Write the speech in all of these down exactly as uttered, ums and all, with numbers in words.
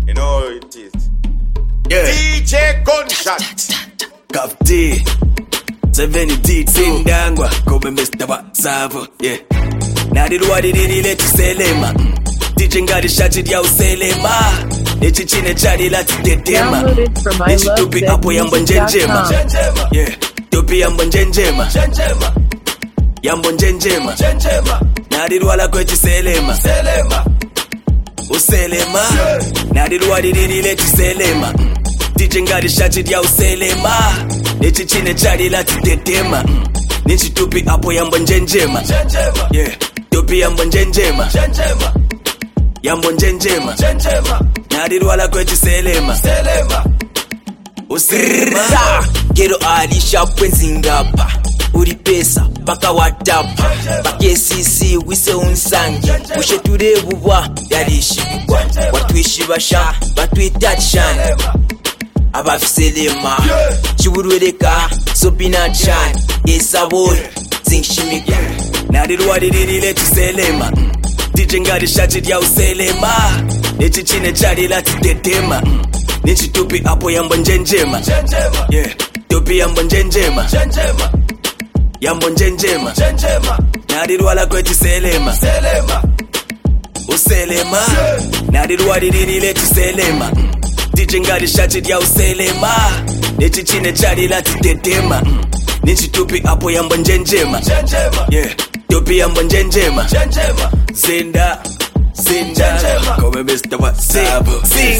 You know how it is. Yeah. D J Gunshot. Kafti. Seven D Sindangwa. Kobe Mister Savo. Yeah. Nadiruwadi dini letu selema. D J ngadi shati ya uselema. Echi chine chadi lati tetema. Echi tupi apo yambo njenjema. Yeah. Tupi yambo njenjema. Yambo njenjema. Nadiruwala kwechi selema. Uselema. Nadiruwadi dini letu selema. D J ngadi shati ya uselema. Echi chine chadi lati tetema. Nichi tupi apo yambo njenjema. Yeah. Tupi yambo njenjema. Yambo njenjema. Nadiruwala kwechi selema. Uselema. Gero alisha pwenzingapa. Uri pesa paka watapa. Bakesisi wise unsangi. Ushe turebubwa yalishibwa. Watwishi basha batwitachana. Abafiselema chiburwereka sopina chan esaboy zinshimika. Nadiruwadi dini letu selema. D J ngadi shati ya uselema. Echi chine chadi lati tetema. Nichi tupi apo yambo njenjema. Yeah. Tupi yambo njenjema. Yambo njenjema. Nadiruwala kwechi selema. Uselema. Nadiruwadi dini letu selema. D J ngadi shati ya uselema. Echi chine chadi lati tetema. Nichi tupi apo yambo njenjema. Yeah. Tupi yambo njenjema. Zinda. Zinda. Kobe Mister Savo.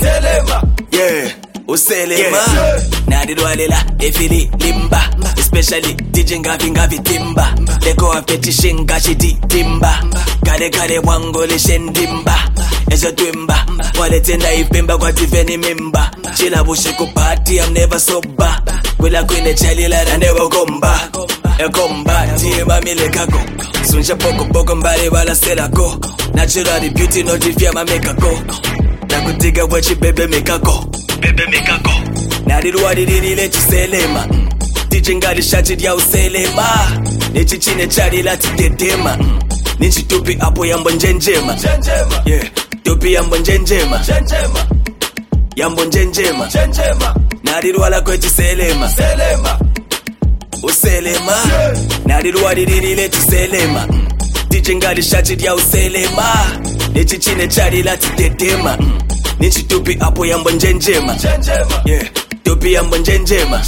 Yeah. Uselema. Nadiruwalela efili limba. Especially D J ngavi ngavi timba. Leko afeti shinga shiti timba. Kale kale wangole shendimba. Ezo twimba. Wale tenda ifimba kwa tifeni mimba. Chila bushiko party, I'm never sober. Kwela kwene chalila na never gomba. Ekomba, tiye mamile kako. Sunja poko poko mbali wala selako. Natural beauty no tifia mameka ko. Nakutiga wachi bebe mekako. Bebe mekako. Nadiruwadi dini letu selema. D J ngadi shati ya uselema. Echi chine chadi lati tetema. Nichi tupi apo yambo njenjema. Yeah. Tupi yambo njenjema. Yambo njenjema. Nadiruwala kwechi selema. Uselema. Nadiruwadi dini letu selema. D J ngadi shati ya uselema. Echi chine chadi lati tetema. Nichi tupi apo yambo njenjema. Yeah. Tupi yambo njenjema.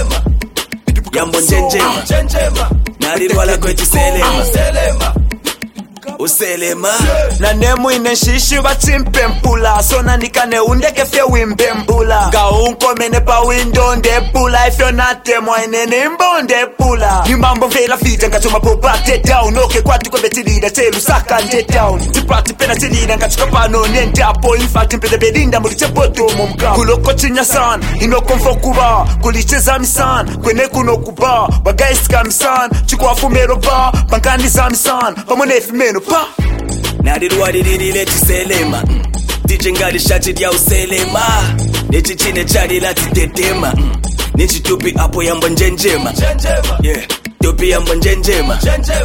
Yambo njenjema. Nadiruwala kwechi selema. Uselema. Na nemu ineshishi batimpe mpula. So nanikane undeke fye wimbe mbula. Ga unko mene pa window nde pula. If you're not them wine nimbo nde pula. Ni mambo vela fita nkachoma popa te down. Oke kwa tuko betilida telu saka nde down. Tipati pena tilida nkachuka pano nendapo. Infati mpede bedinda mulite poto mumka. Kuloko chinya san, inoko mfokuba. Kulicheza misan, kwene kuno kuba. Wagaisika misan, chukwa fumero ba. Bankani za misan, pamonefi meno pa. Nadiruwadi dini letu selema. D J ngadi shati ya uselema. Echi chine chadi lati tetema. Nichi tupi apo yambo njenjema. Yeah. Tupi yambo njenjema.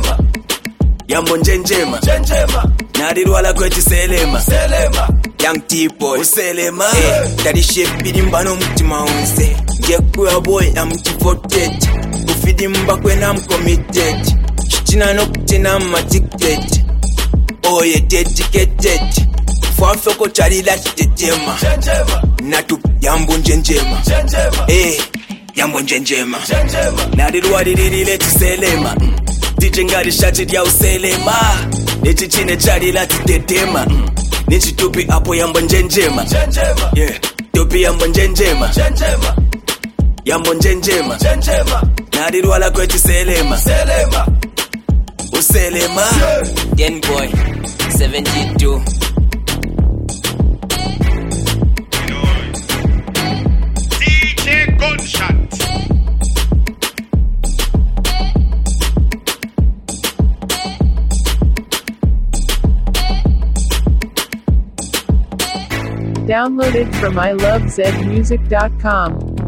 Yambo njenjema. Nadiruwala kwechi selema. Young T-boy Uselema. Eh, daddy shape bidimba no mutima unse. Ngekuya boy I'm devoted. Ufidimba kwen I'm committed. Chichina no kutina I'm addicted. Oh yeah, dedicated. Fwafoko chali lati tetema. Natu yambo njenjema. Eh, yambo njenjema. Nadiruwadi dini letu selema. D J ngadi shati ya uselema. Echi chine chadi lati tetema. Nichi tupi apo yambo njenjema. Yeah. Tupi yambo njenjema. Yambo njenjema. Nadiruwala kwechi selema. Uselema. Den boy seventy-two. D J Gunshot. Downloaded from I love zed music dot com.